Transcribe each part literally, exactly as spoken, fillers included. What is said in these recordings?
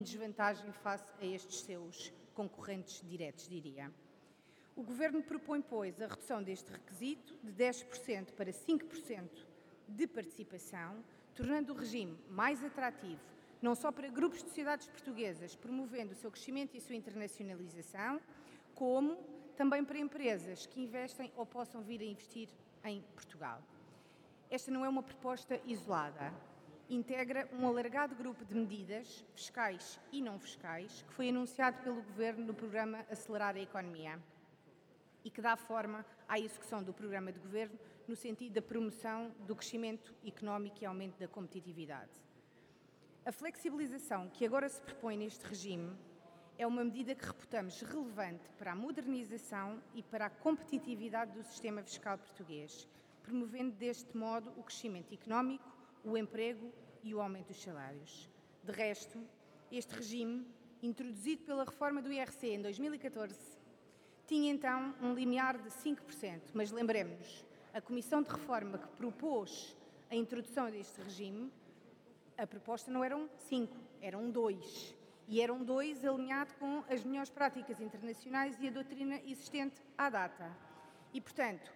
desvantagem face a estes seus concorrentes diretos, diria. O Governo propõe, pois, a redução deste requisito de dez por cento para cinco por cento de participação, tornando o regime mais atrativo, não só para grupos de sociedades portuguesas, promovendo o seu crescimento e a sua internacionalização, como também para empresas que investem ou possam vir a investir em Portugal. Esta não é uma proposta isolada. Integra um alargado grupo de medidas, fiscais e não fiscais, que foi anunciado pelo Governo no programa Acelerar a Economia e que dá forma à execução do programa de Governo no sentido da promoção do crescimento económico e aumento da competitividade. A flexibilização que agora se propõe neste regime é uma medida que reputamos relevante para a modernização e para a competitividade do sistema fiscal português, promovendo deste modo o crescimento económico, o emprego e o aumento dos salários. De resto, este regime, introduzido pela reforma do I R C em dois mil e catorze, tinha então um limiar de cinco por cento, mas lembremos-nos, a Comissão de Reforma que propôs a introdução deste regime, a proposta não eram cinco, eram dois. E eram dois alinhado com as melhores práticas internacionais e a doutrina existente à data. E, portanto,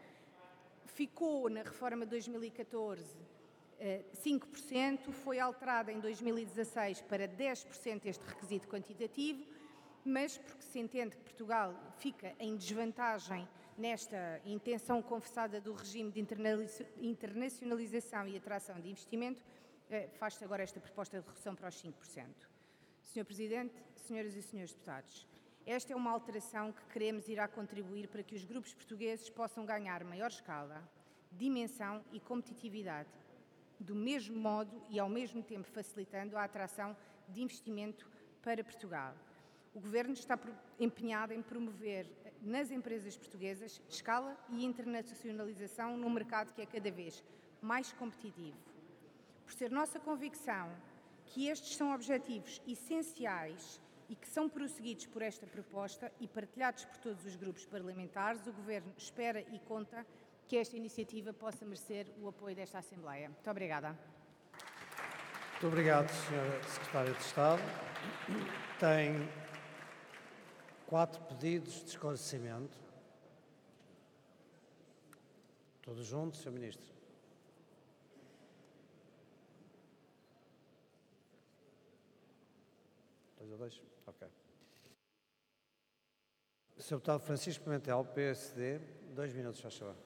ficou na reforma de dois mil e catorze cinco por cento, foi alterada em dois mil e dezasseis para dez por cento este requisito quantitativo, mas porque se entende que Portugal fica em desvantagem nesta intenção confessada do regime de internacionalização e atração de investimento, faz-se agora esta proposta de redução para os cinco por cento. senhor Presidente, senhoras e senhores deputados, esta é uma alteração que queremos irá contribuir para que os grupos portugueses possam ganhar maior escala, dimensão e competitividade, do mesmo modo e ao mesmo tempo facilitando a atração de investimento para Portugal. O Governo está empenhado em promover nas empresas portuguesas escala e internacionalização num mercado que é cada vez mais competitivo. Por ser nossa convicção que estes são objetivos essenciais e que são prosseguidos por esta proposta e partilhados por todos os grupos parlamentares, o Governo espera e conta que esta iniciativa possa merecer o apoio desta Assembleia. Muito obrigada. Muito obrigado, senhora Secretária de Estado. Tem quatro pedidos de esclarecimento. Todos juntos, senhor Ministro. Dois a dois? Ok. senhor Deputado Francisco Pimentel, P S D, dois minutos, faz favor.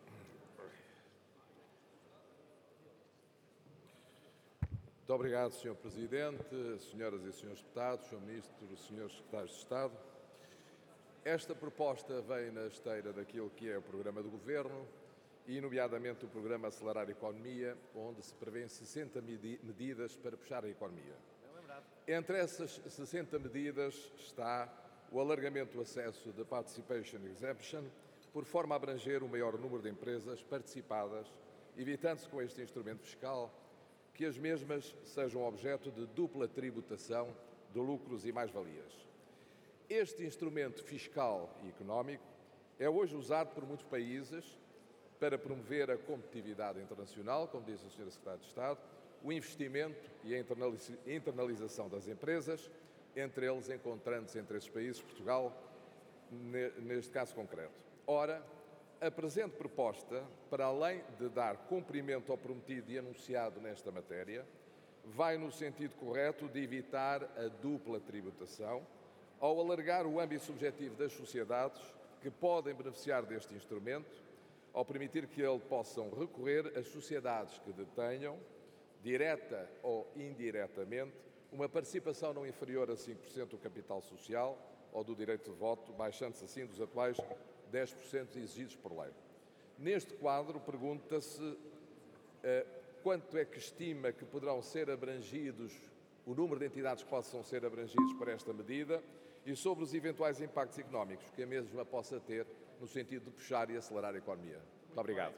Muito obrigado, senhor Presidente, senhoras e senhores deputados, senhor Ministro, senhores Secretários de Estado. Esta proposta vem na esteira daquilo que é o programa do Governo e, nomeadamente, o programa Acelerar a Economia, onde se prevêem sessenta medidas para puxar a economia. Entre essas sessenta medidas está o alargamento do acesso da Participation Exemption, por forma a abranger o maior número de empresas participadas, evitando-se com este instrumento fiscal que as mesmas sejam objeto de dupla tributação de lucros e mais-valias. Este instrumento fiscal e económico é hoje usado por muitos países para promover a competitividade internacional, como disse a senhora Secretária de Estado, o investimento e a internalização das empresas, entre eles encontrando-se entre esses países Portugal, neste caso concreto. Ora, a presente proposta, para além de dar cumprimento ao prometido e anunciado nesta matéria, vai no sentido correto de evitar a dupla tributação, ao alargar o âmbito subjetivo das sociedades que podem beneficiar deste instrumento, ao permitir que ele possam recorrer as sociedades que detenham, direta ou indiretamente, uma participação não inferior a cinco por cento do capital social ou do direito de voto, baixando-se assim dos atuais dez por cento exigidos por lei. Neste quadro, pergunta-se uh, quanto é que estima que poderão ser abrangidos, o número de entidades que possam ser abrangidos por esta medida e sobre os eventuais impactos económicos que a mesma possa ter no sentido de puxar e acelerar a economia. Muito obrigado.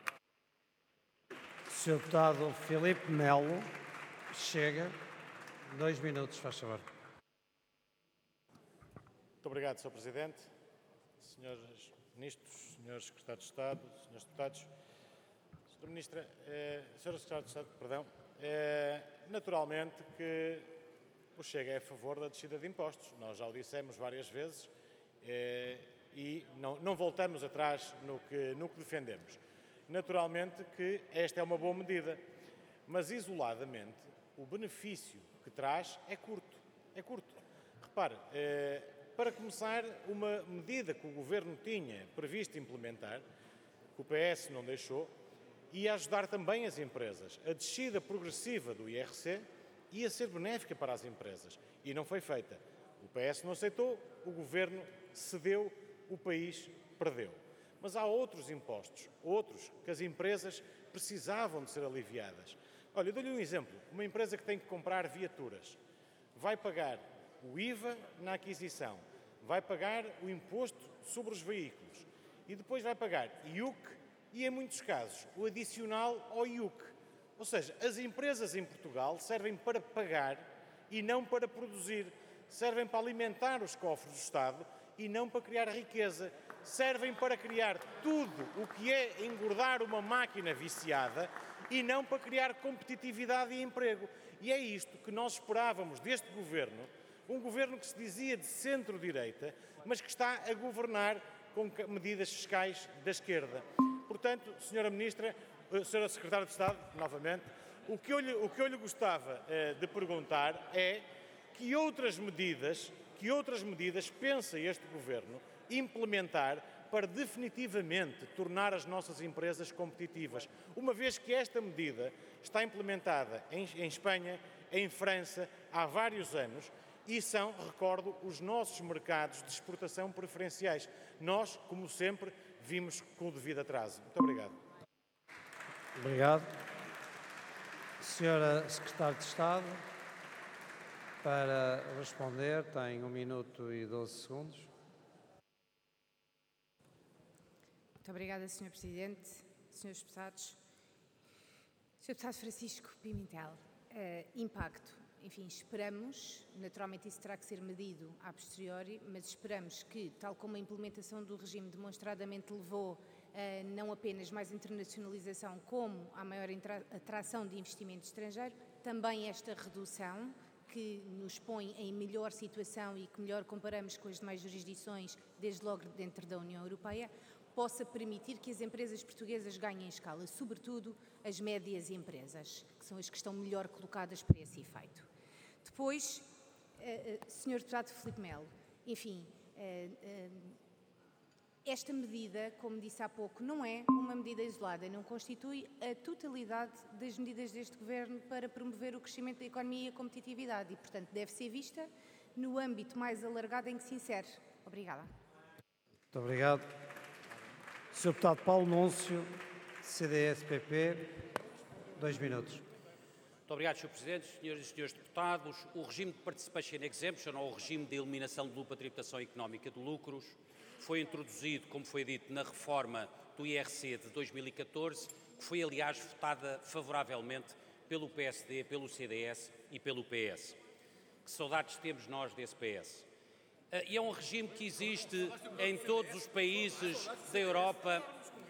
senhor Deputado Filipe Melo, chega. Dois minutos, faz favor. Muito obrigado, senhor Presidente. Senhores Ministros, senhores Secretários de Estado, senhores Deputados, senhora Ministra, eh, senhora Secretária de Estado, perdão, eh, naturalmente que o Chega é a favor da descida de impostos. Nós já o dissemos várias vezes eh, e não, não voltamos atrás no que, no que defendemos. Naturalmente que esta é uma boa medida, mas isoladamente o benefício que traz é curto. É curto. Repare, eh, para começar, uma medida que o Governo tinha previsto implementar, que o P S não deixou, ia ajudar também as empresas. A descida progressiva do I R C ia ser benéfica para as empresas e não foi feita. O P S não aceitou, o Governo cedeu, o país perdeu. Mas há outros impostos, outros que as empresas precisavam de ser aliviadas. Olha, eu dou-lhe um exemplo. Uma empresa que tem que comprar viaturas vai pagar o I V A na aquisição, vai pagar o imposto sobre os veículos e depois vai pagar I U C e, em muitos casos, o adicional ao I U C. Ou seja, as empresas em Portugal servem para pagar e não para produzir, servem para alimentar os cofres do Estado e não para criar riqueza, servem para criar tudo o que é engordar uma máquina viciada e não para criar competitividade e emprego. E é isto que nós esperávamos deste Governo, um Governo que se dizia de centro-direita, mas que está a governar com medidas fiscais da esquerda. Portanto, senhora Ministra, senhora Secretária de Estado, novamente, o que eu lhe, o que eu lhe gostava eh, de perguntar é que outras medidas, que outras medidas pensa este Governo implementar para definitivamente tornar as nossas empresas competitivas, uma vez que esta medida está implementada em, em Espanha, em França, há vários anos, e são, recordo, os nossos mercados de exportação preferenciais. Nós, como sempre, vimos com o devido atraso. Muito obrigado. Obrigado. Senhora Secretária de Estado, para responder, tem um minuto e doze segundos. Muito obrigada, senhor Presidente, senhores deputados. senhor Deputado Francisco Pimentel, uh, impacto. Enfim, esperamos, naturalmente isso terá que ser medido a posteriori, mas esperamos que, tal como a implementação do regime demonstradamente levou a não apenas mais internacionalização, como a maior atração de investimento estrangeiro, também esta redução, que nos põe em melhor situação e que melhor comparamos com as demais jurisdições, desde logo dentro da União Europeia, possa permitir que as empresas portuguesas ganhem escala, sobretudo as médias empresas, que são as que estão melhor colocadas para esse efeito. Depois, senhor Deputado Filipe Melo, enfim, esta medida, como disse há pouco, não é uma medida isolada, não constitui a totalidade das medidas deste Governo para promover o crescimento da economia e a competitividade e, portanto, deve ser vista no âmbito mais alargado em que se insere. Obrigada. Muito obrigado. senhor Deputado Paulo Núncio, C D S P P, dois minutos. Muito obrigado, senhor Presidente, senhoras e senhores deputados. O regime de Participation Exemption, ou o regime de eliminação de dupla tributação económica de lucros, foi introduzido, como foi dito, na reforma do I R C de dois mil e catorze, que foi, aliás, votada favoravelmente pelo P S D, pelo C D S e pelo P S. Que saudades temos nós desse P S. E é um regime que existe em todos os países da Europa,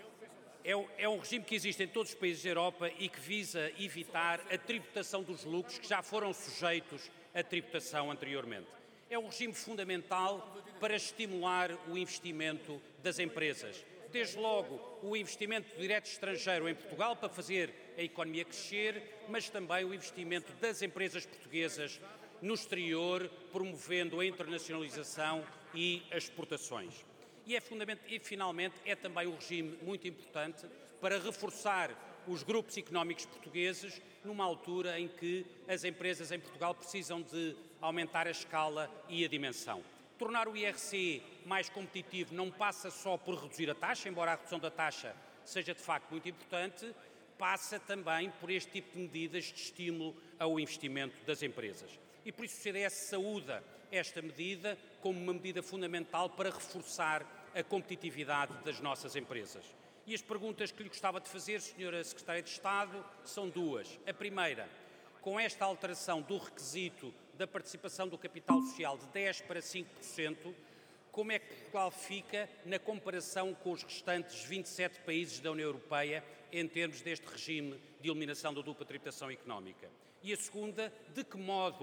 é um, é um regime que existe em todos os países da Europa e que visa evitar a tributação dos lucros que já foram sujeitos à tributação anteriormente. É um regime fundamental para estimular o investimento das empresas. Desde logo, o investimento direto estrangeiro em Portugal para fazer a economia crescer, mas também o investimento das empresas portuguesas no exterior, promovendo a internacionalização e as exportações. E, é fundamental, e, finalmente, é também um regime muito importante para reforçar os grupos económicos portugueses numa altura em que as empresas em Portugal precisam de aumentar a escala e a dimensão. Tornar o I R C mais competitivo não passa só por reduzir a taxa, embora a redução da taxa seja de facto muito importante, passa também por este tipo de medidas de estímulo ao investimento das empresas. E por isso o C D S saúda esta medida como uma medida fundamental para reforçar a competitividade das nossas empresas. E as perguntas que lhe gostava de fazer, senhora Secretária de Estado, são duas. A primeira, com esta alteração do requisito da participação do capital social de dez por cento para cinco por cento, como é que Portugal fica na comparação com os restantes vinte e sete países da União Europeia em termos deste regime de eliminação da dupla tributação económica? E a segunda, de que modo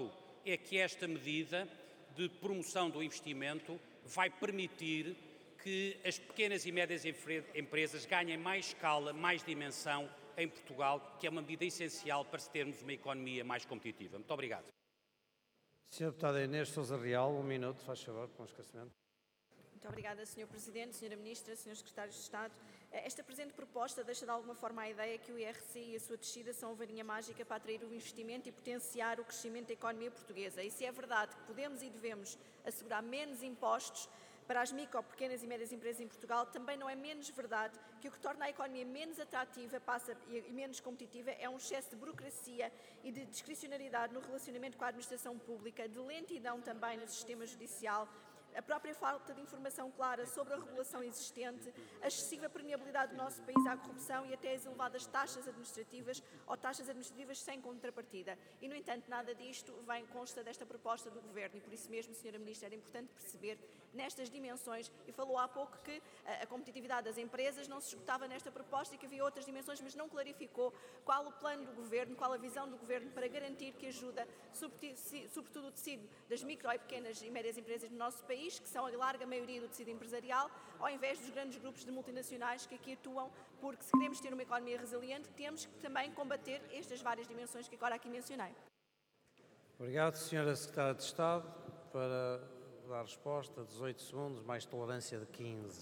é que esta medida de promoção do investimento vai permitir que as pequenas e médias empresas ganhem mais escala, mais dimensão em Portugal, que é uma medida essencial para termos uma economia mais competitiva. Muito obrigado. senhora Deputada Inês Sousa Real, um minuto, faz favor, com o esclarecimento. Muito obrigada, senhor Presidente, senhora Ministra, senhores Secretários de Estado. Esta presente proposta deixa de alguma forma a ideia que o I R C e a sua descida são a varinha mágica para atrair o investimento e potenciar o crescimento da economia portuguesa. E se é verdade que podemos e devemos assegurar menos impostos para as micro, pequenas e médias empresas em Portugal, também não é menos verdade que o que torna a economia menos atrativa passa, e menos competitiva é um excesso de burocracia e de discricionariedade no relacionamento com a administração pública, de lentidão também no sistema judicial, a própria falta de informação clara sobre a regulação existente, a excessiva permeabilidade do nosso país à corrupção e até as elevadas taxas administrativas ou taxas administrativas sem contrapartida. E, no entanto, nada disto vem consta desta proposta do Governo e, por isso mesmo, senhora Ministra, era importante perceber nestas dimensões, e falou há pouco que a competitividade das empresas não se esgotava nesta proposta e que havia outras dimensões, mas não clarificou qual o plano do Governo, qual a visão do Governo para garantir que ajuda, sobretudo o tecido das micro e pequenas e médias empresas no nosso país, que são a larga maioria do tecido empresarial, ao invés dos grandes grupos de multinacionais que aqui atuam, porque se queremos ter uma economia resiliente, temos que também combater estas várias dimensões que agora aqui mencionei. Obrigado, senhora Secretária de Estado, para dar resposta, dezoito segundos, mais tolerância de quinze.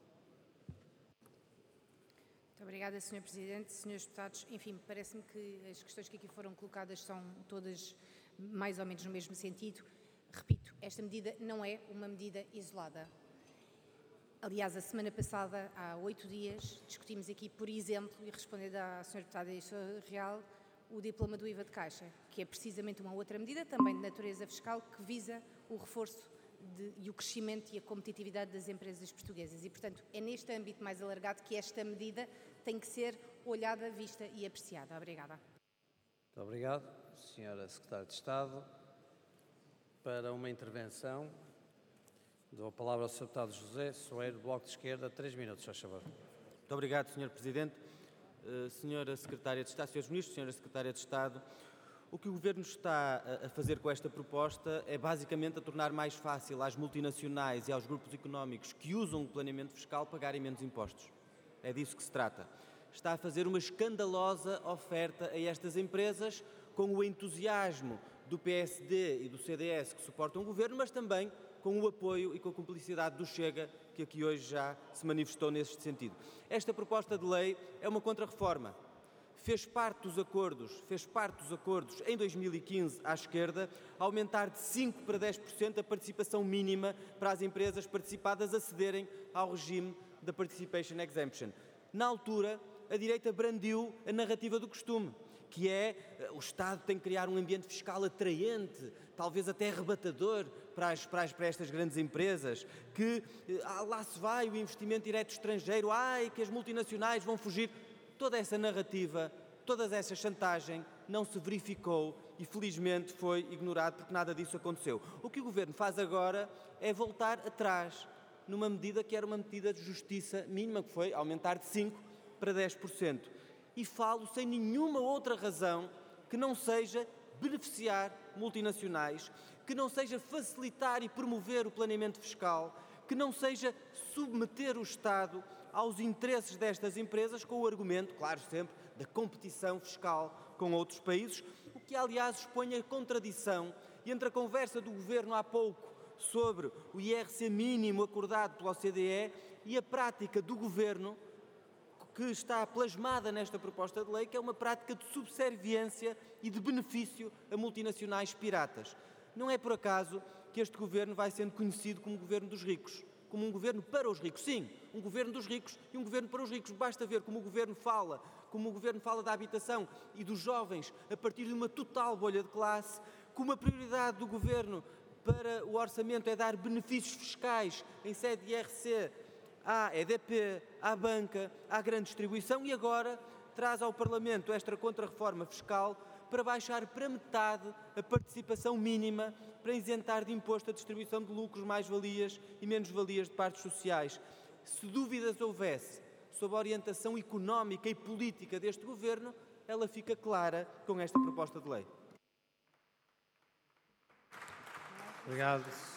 Muito obrigada, senhor Presidente. senhores Deputados, enfim, parece-me que as questões que aqui foram colocadas são todas mais ou menos no mesmo sentido. Repito, esta medida não é uma medida isolada. Aliás, a semana passada, há oito dias, discutimos aqui, por exemplo, e respondendo à senhora Deputada Inês Real, o diploma do I V A de Caixa, que é precisamente uma outra medida, também de natureza fiscal, que visa o reforço de, e o crescimento e a competitividade das empresas portuguesas. E, portanto, é neste âmbito mais alargado que esta medida tem que ser olhada, vista e apreciada. Obrigada. Muito obrigado, senhora Secretária de Estado. Para uma intervenção, dou a palavra ao senhor Deputado José Soeiro, Bloco de Esquerda, três minutos, faz favor. Muito obrigado, senhor Presidente. Uh, senhora Secretária de Estado, senhores Ministros, senhora Secretária de Estado, o que o Governo está a fazer com esta proposta é basicamente a tornar mais fácil às multinacionais e aos grupos económicos que usam o planeamento fiscal pagarem menos impostos. É disso que se trata. Está a fazer uma escandalosa oferta a estas empresas com o entusiasmo do P S D e do C D S que suportam o Governo, mas também com o apoio e com a cumplicidade do Chega, que aqui hoje já se manifestou nesse sentido. Esta proposta de lei é uma contrarreforma. Fez parte dos acordos, fez parte dos acordos em dois mil e quinze à esquerda, aumentar de cinco para dez por cento a participação mínima para as empresas participadas acederem ao regime da Participation Exemption. Na altura, a direita brandiu a narrativa do costume, que é o Estado tem que criar um ambiente fiscal atraente, talvez até arrebatador para, as, para, as, para estas grandes empresas, que ah, lá se vai o investimento direto estrangeiro, ai, que as multinacionais vão fugir. Toda essa narrativa, toda essa chantagem não se verificou e felizmente foi ignorado porque nada disso aconteceu. O que o Governo faz agora é voltar atrás numa medida que era uma medida de justiça mínima, que foi aumentar de cinco para dez por cento. E falo sem nenhuma outra razão que não seja beneficiar multinacionais, que não seja facilitar e promover o planeamento fiscal, que não seja submeter o Estado aos interesses destas empresas com o argumento, claro sempre, da competição fiscal com outros países, o que aliás expõe a contradição entre a conversa do Governo há pouco sobre o I R C mínimo acordado pela O C D E e a prática do Governo que está plasmada nesta proposta de lei, que é uma prática de subserviência e de benefício a multinacionais piratas. Não é por acaso que este Governo vai sendo conhecido como Governo dos ricos, como um Governo para os ricos. Sim, um Governo dos ricos e um Governo para os ricos. Basta ver como o Governo fala, como o Governo fala da habitação e dos jovens a partir de uma total bolha de classe, como a prioridade do Governo para o orçamento é dar benefícios fiscais em sede de I R C à E D P, à banca, à grande distribuição e agora traz ao Parlamento esta contra-reforma fiscal para baixar para metade a participação mínima para isentar de imposto a distribuição de lucros, mais-valias e menos-valias de partes sociais. Se dúvidas houvesse sobre a orientação económica e política deste Governo, ela fica clara com esta proposta de lei. Obrigado.